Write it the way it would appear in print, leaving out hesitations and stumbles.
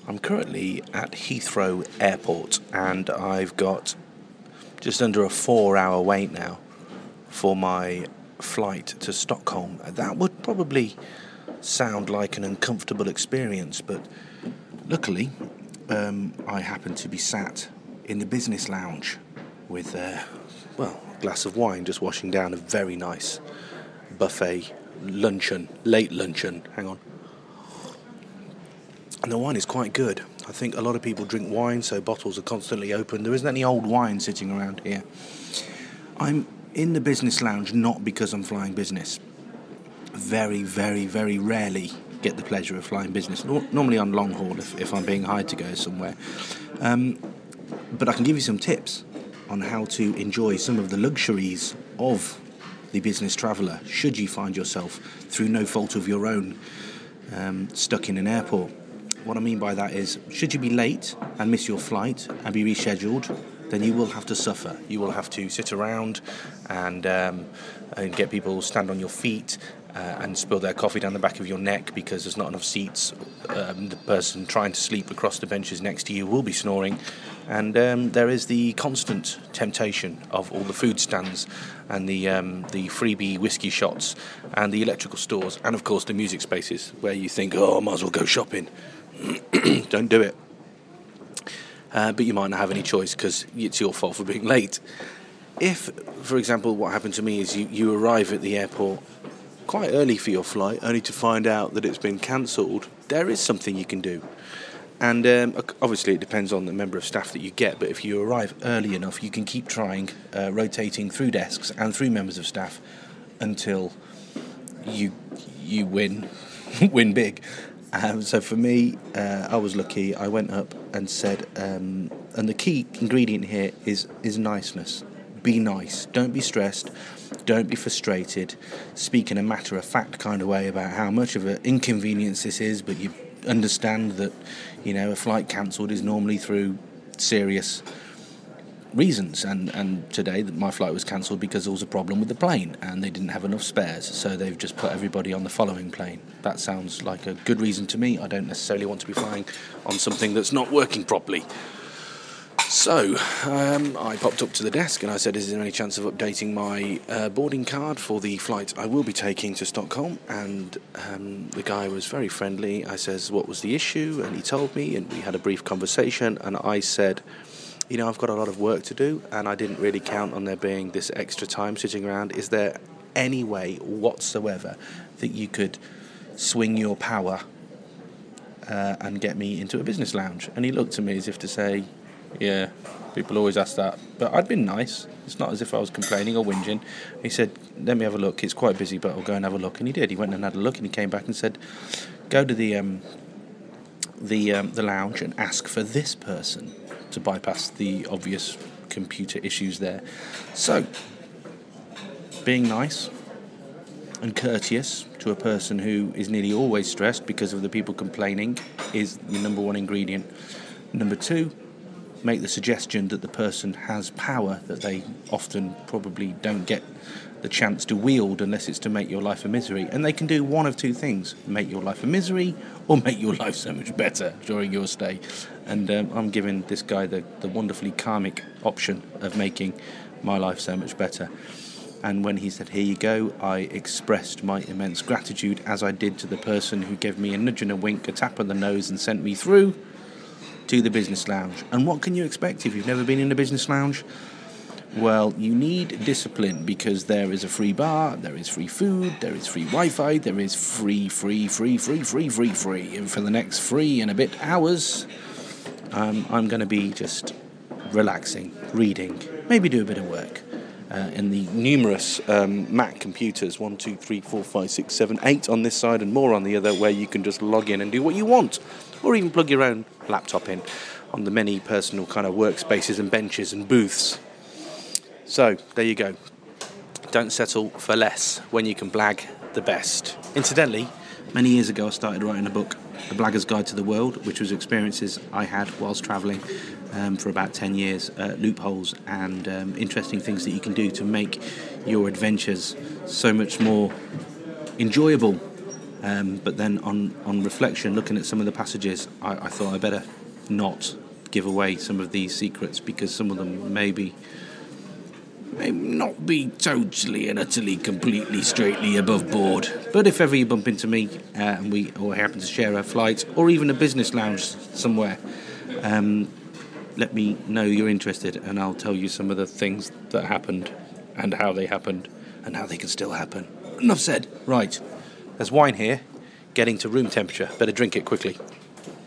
I'm currently at Heathrow Airport and I've got just under a 4-hour wait now for my flight to Stockholm. That would probably sound like an uncomfortable experience, but luckily I happen to be sat in the business lounge with a glass of wine, just washing down a very nice buffet late luncheon. Hang on. And the wine is quite good. I think a lot of people drink wine, so bottles are constantly open. There isn't any old wine sitting around here. I'm in the business lounge not because I'm flying business. Very, very, very rarely get the pleasure of flying business. Normally on long haul if I'm being hired to go somewhere. But I can give you some tips on how to enjoy some of the luxuries of the business traveller should you find yourself, through no fault of your own, stuck in an airport. What I mean by that is, should you be late and miss your flight and be rescheduled, then you will have to suffer. You will have to sit around and get people stand on your feet and spill their coffee down the back of your neck because there's not enough seats. The person trying to sleep across the benches next to you will be snoring. And there is the constant temptation of all the food stands and the freebie whiskey shots and the electrical stores and, of course, the music spaces where you think, I might as well go shopping. Don't do it. But you might not have any choice because it's your fault for being late. If, for example, what happened to me is you arrive at the airport quite early for your flight, only to find out that it's been cancelled, there is something you can do. And obviously it depends on the member of staff that you get, but if you arrive early enough, you can keep trying, rotating through desks and through members of staff until you win big. So for me, I was lucky. I went up and said, and the key ingredient here is niceness. Be nice. Don't be stressed. Don't be frustrated. Speak in a matter-of-fact kind of way about how much of an inconvenience this is, but you understand that, a flight cancelled is normally through serious reasons. And today my flight was cancelled because there was a problem with the plane and they didn't have enough spares, so they've just put everybody on the following plane. That sounds like a good reason to me. I don't necessarily want to be flying on something that's not working properly. So I popped up to the desk and I said, is there any chance of updating my boarding card for the flight I will be taking to Stockholm? And the guy was very friendly. I says, what was the issue? And he told me, and we had a brief conversation, and I said, I've got a lot of work to do and I didn't really count on there being this extra time sitting around. Is there any way whatsoever that you could swing your power and get me into a business lounge? And he looked at me as if to say, yeah, people always ask that. But I'd been nice. It's not as if I was complaining or whinging. He said, let me have a look. It's quite busy, but I'll go and have a look. And he did. He went and had a look and he came back and said, go to the lounge and ask for this person, to bypass the obvious computer issues there. So, being nice and courteous to a person who is nearly always stressed because of the people complaining is the number one ingredient. Number two, make the suggestion that the person has power that they often probably don't get the chance to wield unless it's to make your life a misery. And they can do one of two things: make your life a misery or make your life so much better during your stay. And I'm giving this guy the wonderfully karmic option of making my life so much better. And when he said, here you go, I expressed my immense gratitude, as I did to the person who gave me a nudge and a wink, a tap on the nose, and sent me through to the business lounge. And what can you expect if you've never been in a business lounge? Well, you need discipline, because there is a free bar, there is free food, there is free Wi-Fi, there is free. And for the next 3 and a bit hours, I'm going to be just relaxing, reading, maybe do a bit of work. In the numerous Mac computers, 1, 2, 3, 4, 5, 6, 7, 8 on this side and more on the other, where you can just log in and do what you want, or even plug your own laptop in on the many personal kind of workspaces and benches and booths. So, there you go. Don't settle for less when you can blag the best. Incidentally, many years ago I started writing a book, The Blagger's Guide to the World, which was experiences I had whilst travelling for about 10 years, loopholes and interesting things that you can do to make your adventures so much more enjoyable But then on reflection, looking at some of the passages, I thought I better not give away some of these secrets, because some of them may not be totally and utterly, completely, straightly above board. But if ever you bump into me and we happen to share a flight or even a business lounge somewhere, let me know you're interested, and I'll tell you some of the things that happened and how they happened and how they can still happen. Enough said. Right, there's wine here, getting to room temperature. Better drink it quickly.